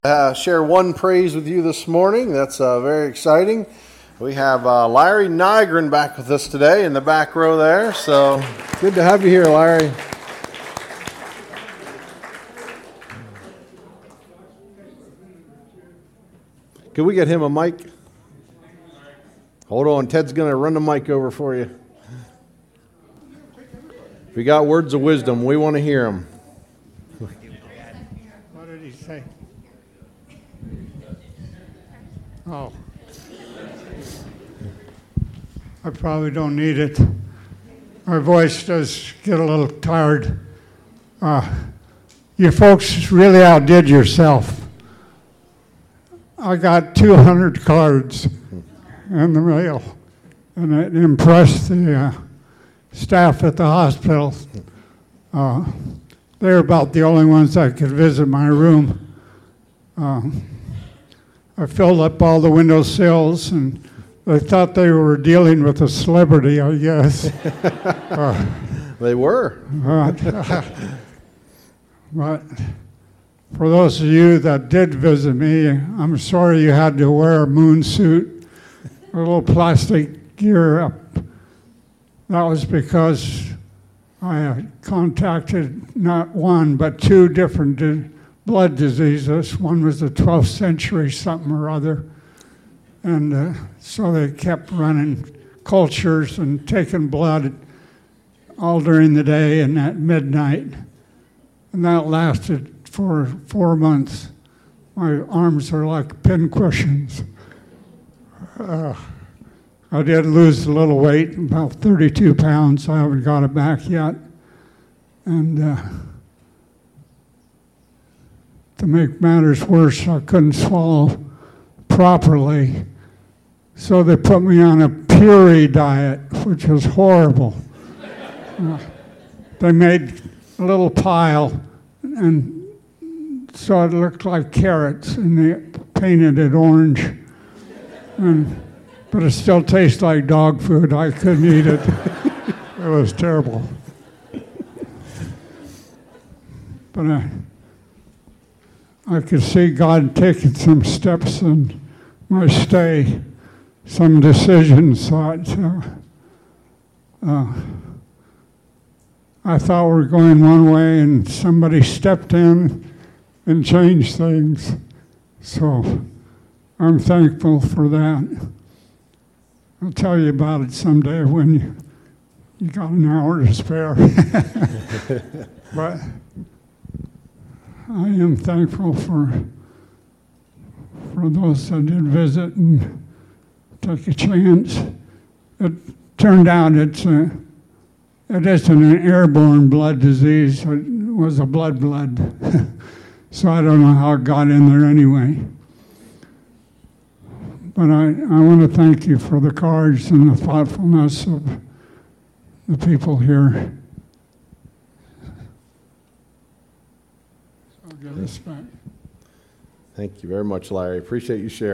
Share one praise with you this morning. That's very exciting. We have Larry Nygren back with us today in the back row there. So good to have you here, Larry. Can we get him a mic? Hold on, Ted's going to run the mic over for you. If you got words of wisdom, we want to hear them. What did he say? Oh. I probably don't need it. My voice does get a little tired. You folks really outdid yourself. I got 200 cards in the mail, and it impressed the staff at the hospital. They're about the only ones that could visit my room. I filled up all the windowsills, and they thought they were dealing with a celebrity, I guess. They were. But for those of you that did visit me, I'm sorry you had to wear a moon suit, a little plastic gear up. That was because I had contracted not one, but two different blood diseases. One was the 12th century something or other. And so they kept running cultures and taking blood all during the day and at midnight. And that lasted for 4 months. My arms are like pin cushions. I did lose a little weight, about 32 pounds. I haven't got it back yet. And to make matters worse, I couldn't swallow properly. So they put me on a puree diet, which was horrible. They made a little pile, and so it looked like carrots, and they painted it orange. But it still tastes like dog food. I couldn't eat it. It was terrible. But I could see God taking some steps in my stay, some decisions that I thought were going one way, and somebody stepped in and changed things. So I'm thankful for that. I'll tell you about it someday when you got an hour to spare. But I am thankful for those that did visit and take a chance. It turned out it isn't an airborne blood disease. It was a blood. So I don't know how it got in there anyway. But I want to thank you for the cards and the thoughtfulness of the people here. So I'll give this back. Thank you very much, Larry. Appreciate you sharing.